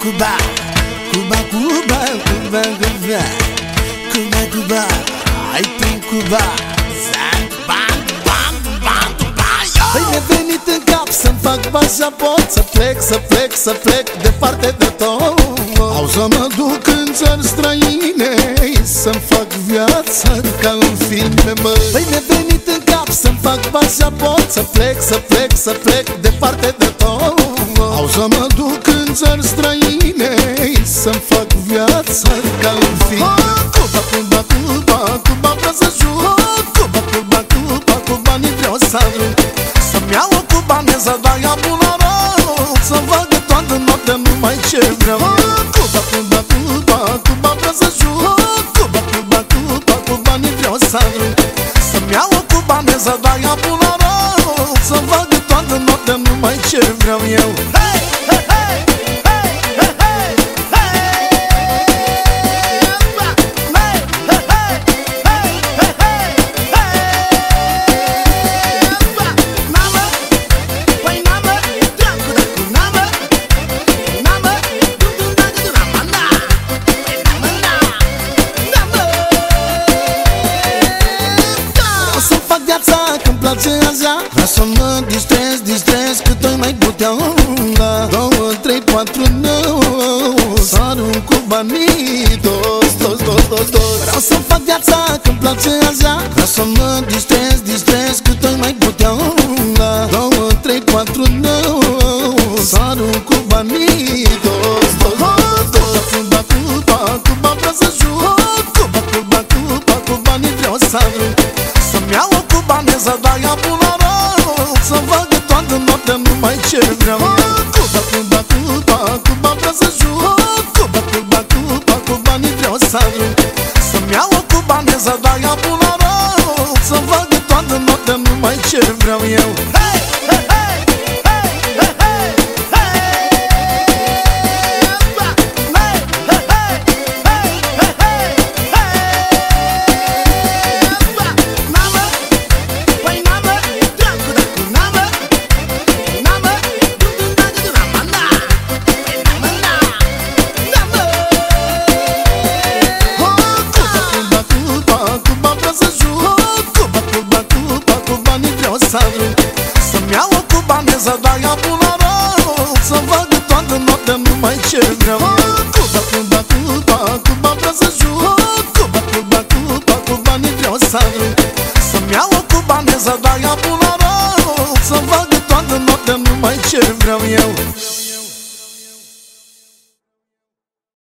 Cuba, Cuba, Cuba, Cuba, Cuba, Cuba, Cuba, hai prin Cuba. Păi mi-a venit în cap să-mi fac pașaport, să plec, să plec, să plec departe de tot. Au să mă duc în țări străine, să-mi fac viața ca în filme, măi. Păi mi-a venit în cap să-mi fac pașaport, să plec, să plec, să plec departe de tot. Au să mă duc în țări străine, să-mi fac viața ca în filme. Cuba, Cuba, Cuba, Cuba, vreau să joc. Cuba, Cuba, Cuba, cu banii vreau să arunc. Să-mi iau o cubaneză, dar ea bună rău, să vadă toată noaptea numai ce vreau. Cuba, Cuba, Cuba, Cuba, vreau să joc. Cuba, Cuba, Cuba, cu banii vreau să arunc. Să-mi iau o cubaneză, dar ea bună rău, să vadă toată noaptea numai ce vreau eu. Că-mi place așa, vreau să mă distrez, distrez cât o mai putea. 2, 3, 4, 9, să arunc cu banii, dos, dos, dos, dos, dos. Vreau să fac viața, că-mi place așa, vreau să mă distrez, distrez cât o mai putea. 2, 3, 4, 9, să arunc cu banii, dos, dos, dos, dos. Cuba, Cuba, Cuba, vreau să joc. Cuba, Cuba, Cuba, cu banii vreau să arunc. Să-mi iau o cubaneză, dar ea bună rău, să vadă toată noaptea numai ce vreau. Cuba, Cuba, Cuba, Cuba, vreau să joc. Cuba, Cuba, Cuba, cu banii vreau să arunc. Să-mi iau o cubaneză, dar ea bună rău, să vadă toată noaptea numai ce vreau eu. Să-mi iau o cubaneză, dar ea bună rău, să vadă toată noaptea numai ce vreau. Cuba, Cuba, Cuba, Cuba, vreau să joc. Cuba, Cuba, Cuba, cu banii vreau să arunc. Să-mi iau o cubaneză, dar ea bună rău, să vadă toată noaptea numai ce vreau eu.